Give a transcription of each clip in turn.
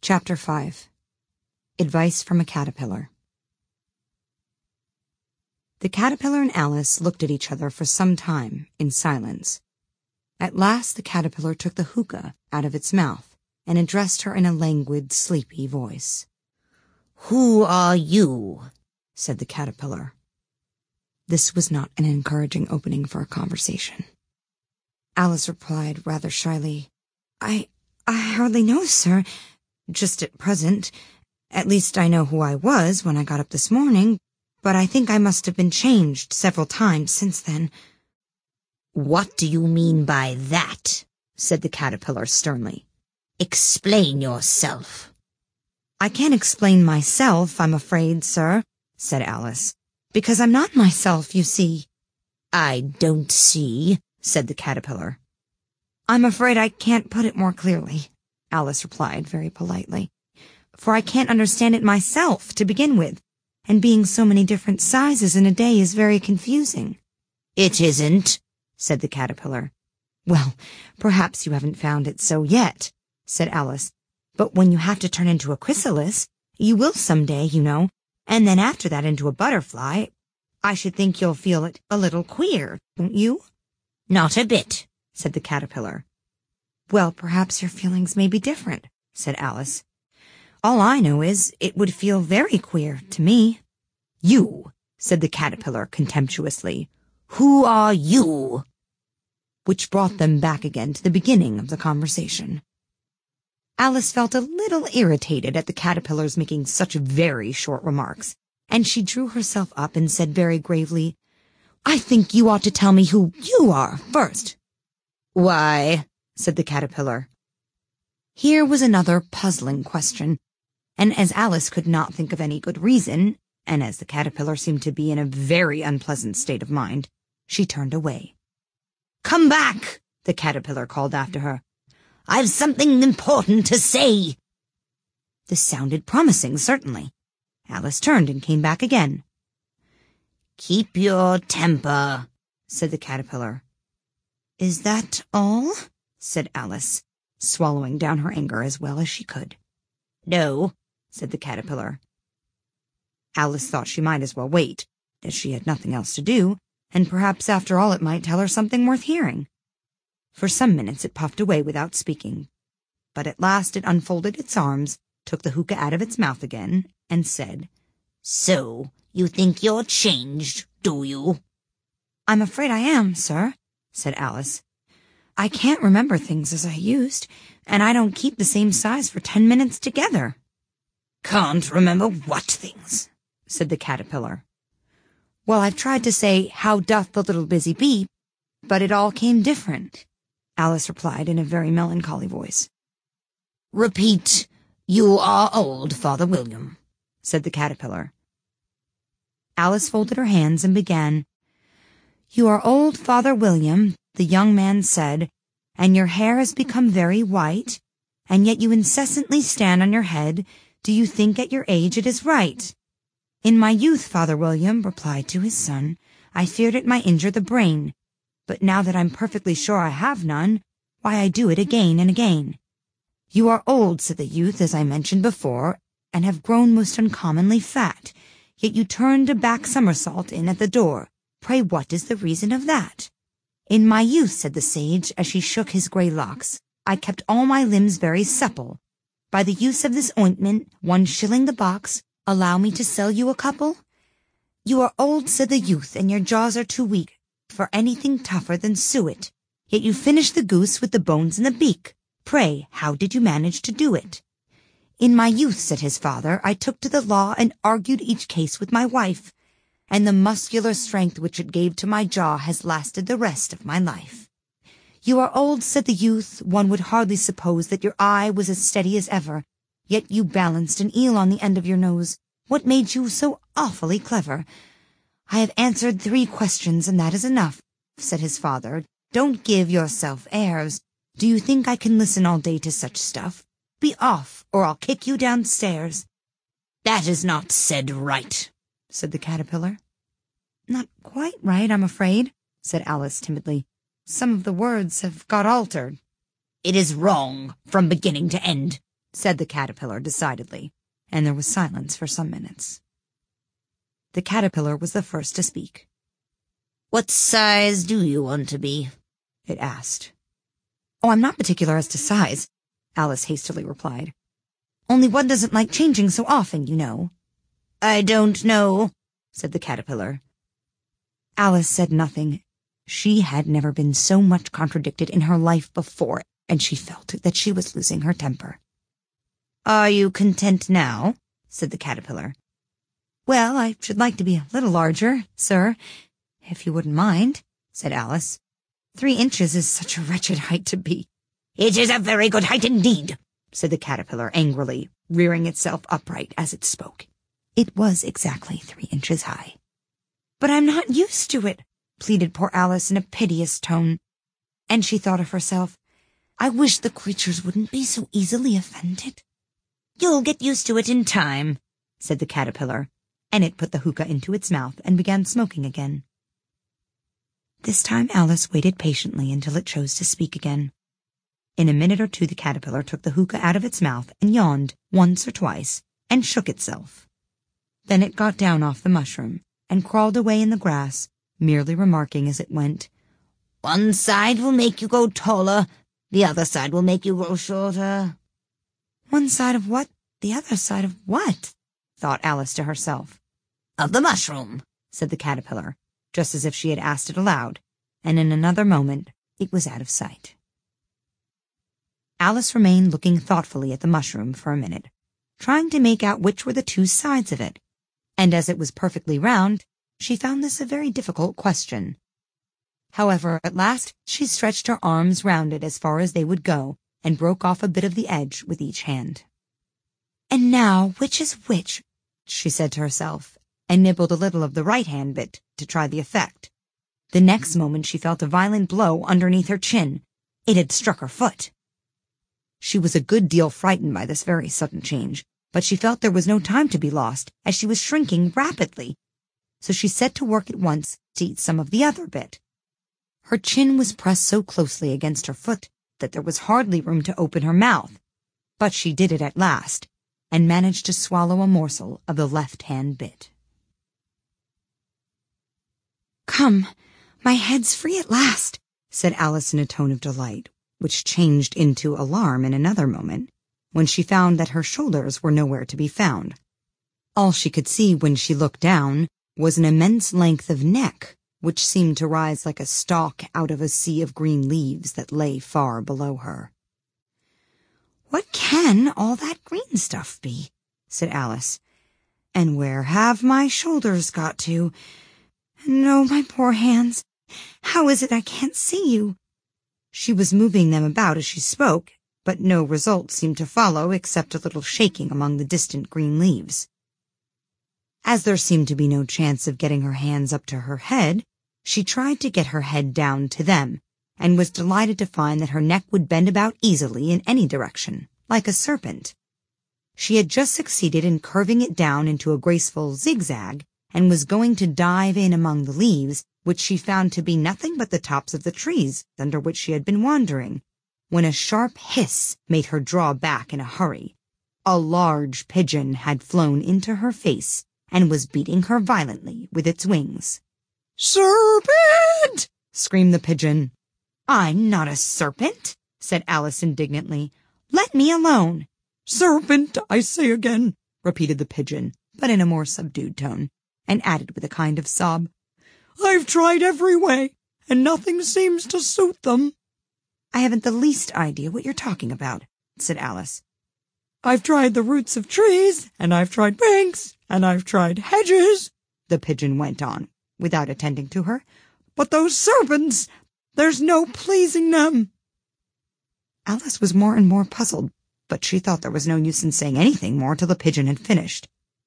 Chapter 5. Advice from a Caterpillar. The caterpillar and Alice looked at each other for some time in silence. At last the caterpillar took the hookah out of its mouth and addressed her in a languid, sleepy voice. "Who are you?" said the caterpillar. This was not an encouraging opening for a conversation. Alice replied rather shyly, I hardly know, sir. Just at present. At least I know who I was when I got up this morning, but I think I must have been changed several times since then." "What do you mean by that?" said the caterpillar sternly. "Explain yourself." "I can't explain myself, I'm afraid, sir," said Alice, "because I'm not myself, you see." "I don't see," said the caterpillar. "I'm afraid I can't put it more clearly," Alice replied very politely, "for I can't understand it myself to begin with, and being so many different sizes in a day is very confusing." "It isn't," said the caterpillar. "Well, perhaps you haven't found it so yet," said Alice, "but when you have to turn into a chrysalis, you will some day, you know, and then after that into a butterfly, I should think you'll feel it a little queer, don't you?" "Not a bit," said the caterpillar. "Well, perhaps your feelings may be different," said Alice. "All I know is it would feel very queer to me." "You," said the caterpillar contemptuously. "Who are you?" Which brought them back again to the beginning of the conversation. Alice felt a little irritated at the caterpillar's making such very short remarks, and she drew herself up and said very gravely, "I think you ought to tell me who you are first." "Why?" said the caterpillar. Here was another puzzling question, and as Alice could not think of any good reason, and as the caterpillar seemed to be in a very unpleasant state of mind, she turned away. "Come back," the caterpillar called after her. "I've something important to say." This sounded promising, certainly. Alice turned and came back again. "Keep your temper," said the caterpillar. "Is that all?" said Alice, swallowing down her anger as well as she could. "No," said the caterpillar. Alice thought she might as well wait, as she had nothing else to do, and perhaps after all it might tell her something worth hearing. For some minutes it puffed away without speaking, but at last it unfolded its arms, took the hookah out of its mouth again, and said, "So, you think you're changed, do you?" "I'm afraid I am, sir," said Alice. "I can't remember things as I used, and I don't keep the same size for 10 minutes together." "Can't remember what things?" said the caterpillar. "Well, I've tried to say, 'How doth the little busy bee?' but it all came different," Alice replied in a very melancholy voice. "Repeat, 'You are old, Father William,'" said the caterpillar. Alice folded her hands and began, "You are old, Father William," the young man said, "and your hair has become very white, and yet you incessantly stand on your head. Do you think at your age it is right?" "In my youth," Father William replied to his son, "I feared it might injure the brain, but now that I'm perfectly sure I have none, why I do it again and again." "You are old," said the youth, "as I mentioned before, and have grown most uncommonly fat, yet you turned a back somersault in at the door. Pray what is the reason of that?" "In my youth," said the sage, as he shook his grey locks, "I kept all my limbs very supple. By the use of this ointment, 1 shilling the box, allow me to sell you a couple?" "You are old," said the youth, "and your jaws are too weak for anything tougher than suet, yet you finished the goose with the bones in the beak. Pray, how did you manage to do it?" "In my youth," said his father, "I took to the law and argued each case with my wife, and the muscular strength which it gave to my jaw has lasted the rest of my life." "You are old," said the youth, "one would hardly suppose that your eye was as steady as ever, yet you balanced an eel on the end of your nose. What made you so awfully clever?" "I have answered 3 questions, and that is enough," said his father. "Don't give yourself airs. Do you think I can listen all day to such stuff? Be off, or I'll kick you downstairs." "That is not said right," said the caterpillar. "Not quite right, I'm afraid," said Alice timidly. "Some of the words have got altered." "It is wrong from beginning to end. said the caterpillar decidedly, and there was silence for some minutes. The caterpillar was the first to speak. "What size do you want to be?" it asked. "Oh, I'm not particular as to size," Alice hastily replied. "Only one doesn't like changing so often, you know." "I don't know," said the caterpillar. Alice said nothing. She had never been so much contradicted in her life before, and she felt that she was losing her temper. "Are you content now?" said the caterpillar. "Well, I should like to be a little larger, sir, if you wouldn't mind," said Alice. 3 inches is such a wretched height to be." "It is a very good height indeed," said the caterpillar angrily, rearing itself upright as it spoke. It was exactly 3 inches high. "But I'm not used to it," pleaded poor Alice in a piteous tone. And she thought of herself, "I wish the creatures wouldn't be so easily offended." "You'll get used to it in time," said the caterpillar, and it put the hookah into its mouth and began smoking again. This time Alice waited patiently until it chose to speak again. In a minute or two the caterpillar took the hookah out of its mouth and yawned once or twice and shook itself. Then it got down off the mushroom and crawled away in the grass, merely remarking as it went, "One side will make you go taller, the other side will make you grow shorter." "One side of what? The other side of what?" thought Alice to herself. "Of the mushroom," said the caterpillar, just as if she had asked it aloud, and in another moment it was out of sight. Alice remained looking thoughtfully at the mushroom for a minute, trying to make out which were the 2 sides of it, and as it was perfectly round, she found this a very difficult question. However, at last she stretched her arms round it as far as they would go, and broke off a bit of the edge with each hand. "And now, which is which?" she said to herself, and nibbled a little of the right-hand bit to try the effect. The next moment she felt a violent blow underneath her chin. It had struck her foot. She was a good deal frightened by this very sudden change, but she felt there was no time to be lost, as she was shrinking rapidly. So she set to work at once to eat some of the other bit. Her chin was pressed so closely against her foot that there was hardly room to open her mouth, but she did it at last, and managed to swallow a morsel of the left-hand bit. "Come, my head's free at last," said Alice in a tone of delight, which changed into alarm in another moment, when she found that her shoulders were nowhere to be found. All she could see when she looked down was an immense length of neck, which seemed to rise like a stalk out of a sea of green leaves that lay far below her. "What can all that green stuff be?" said Alice. "And where have my shoulders got to? And oh, my poor hands, how is it I can't see you?" She was moving them about as she spoke, but no result seemed to follow except a little shaking among the distant green leaves. As there seemed to be no chance of getting her hands up to her head, she tried to get her head down to them, and was delighted to find that her neck would bend about easily in any direction, like a serpent. She had just succeeded in curving it down into a graceful zigzag, and was going to dive in among the leaves, which she found to be nothing but the tops of the trees under which she had been wandering, when a sharp hiss made her draw back in a hurry. A large pigeon had flown into her face, and was beating her violently with its wings. "Serpent!" screamed the pigeon. "I'm not a serpent," said Alice indignantly. "Let me alone." "Serpent, I say again," repeated the pigeon, but in a more subdued tone, and added with a kind of sob, "I've tried every way, and nothing seems to suit them." "I haven't the least idea what you're talking about," said Alice. "I've tried the roots of trees, and I've tried banks, and I've tried hedges," the pigeon went on, without attending to her. "But those serpents, there's no pleasing them." Alice was more and more puzzled, but she thought there was no use in saying anything more till the pigeon had finished.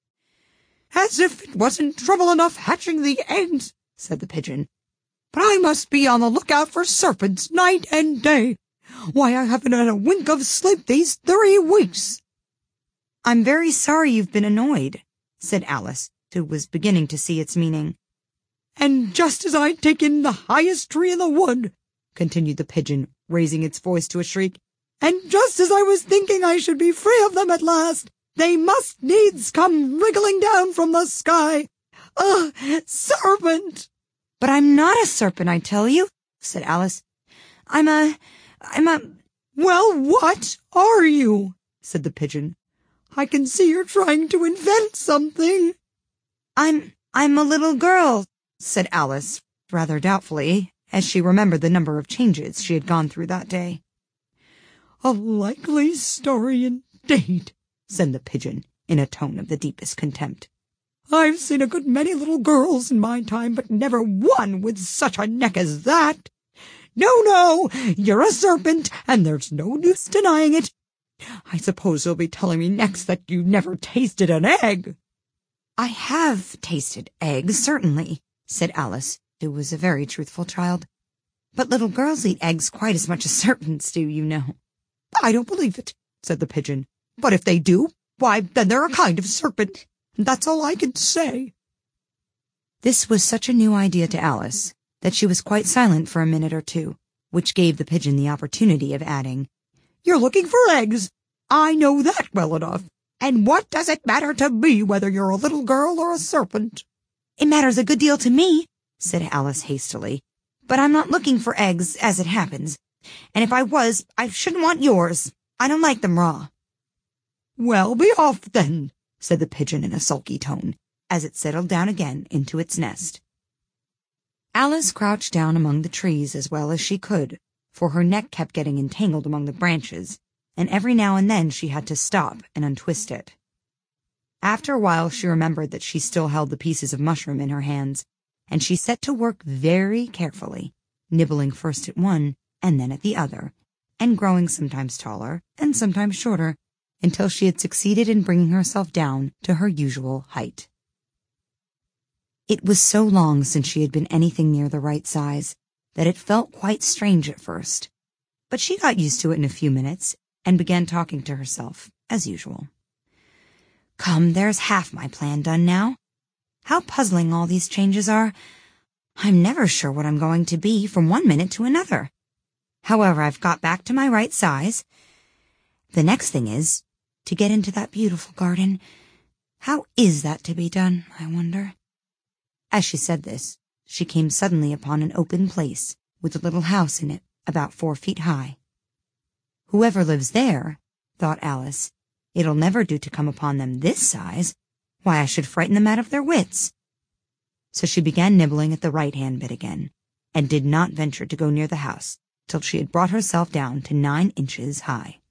"As if it wasn't trouble enough hatching the eggs," said the pigeon. "But I must be on the lookout for serpents night and day. Why, I haven't had a wink of sleep these 3 weeks. "I'm very sorry you've been annoyed," said Alice, who was beginning to see its meaning. "And just as I'd taken the highest tree in the wood," continued the pigeon, raising its voice to a shriek, and just as I was thinking I should be free of them at last, they must needs come wriggling down from the sky. A serpent!" "But I'm not a serpent, I tell you," said Alice. I'm a... "Well, what are you?" said the pigeon. "I can see you're trying to invent something." I'm a little girl," said Alice, rather doubtfully, as she remembered the number of changes she had gone through that day. "A likely story indeed," said the pigeon, in a tone of the deepest contempt. "I've seen a good many little girls in my time, but never one with such a neck as that. No, you're a serpent, and there's no use denying it. I suppose you'll be telling me next that you never tasted an egg." "I have tasted eggs, certainly," said Alice, who was a very truthful child. "But little girls eat eggs quite as much as serpents do, you know." "I don't believe it," said the pigeon. "But if they do, why, then they're a kind of serpent. That's all I can say." This was such a new idea to Alice that she was quite silent for a minute or two, which gave the pigeon the opportunity of adding, "You're looking for eggs. I know that well enough. And what does it matter to me whether you're a little girl or a serpent?" "It matters a good deal to me," said Alice hastily. "But I'm not looking for eggs, as it happens. And if I was, I shouldn't want yours. I don't like them raw." "Well, be off then," said the pigeon in a sulky tone, as it settled down again into its nest. Alice crouched down among the trees as well as she could, for her neck kept getting entangled among the branches, and every now and then she had to stop and untwist it. After a while she remembered that she still held the pieces of mushroom in her hands, and she set to work very carefully, nibbling first at one and then at the other, and growing sometimes taller and sometimes shorter, until she had succeeded in bringing herself down to her usual height. It was so long since she had been anything near the right size that it felt quite strange at first, but she got used to it in a few minutes and began talking to herself, as usual. "Come, there's half my plan done now. How puzzling all these changes are. I'm never sure what I'm going to be from one minute to another. However, I've got back to my right size. The next thing is to get into that beautiful garden. How is that to be done, I wonder?" As she said this, she came suddenly upon an open place with a little house in it about 4 feet high. "Whoever lives there," thought Alice, "it'll never do to come upon them this size. Why, I should frighten them out of their wits." So she began nibbling at the right-hand bit again, and did not venture to go near the house till she had brought herself down to 9 inches high.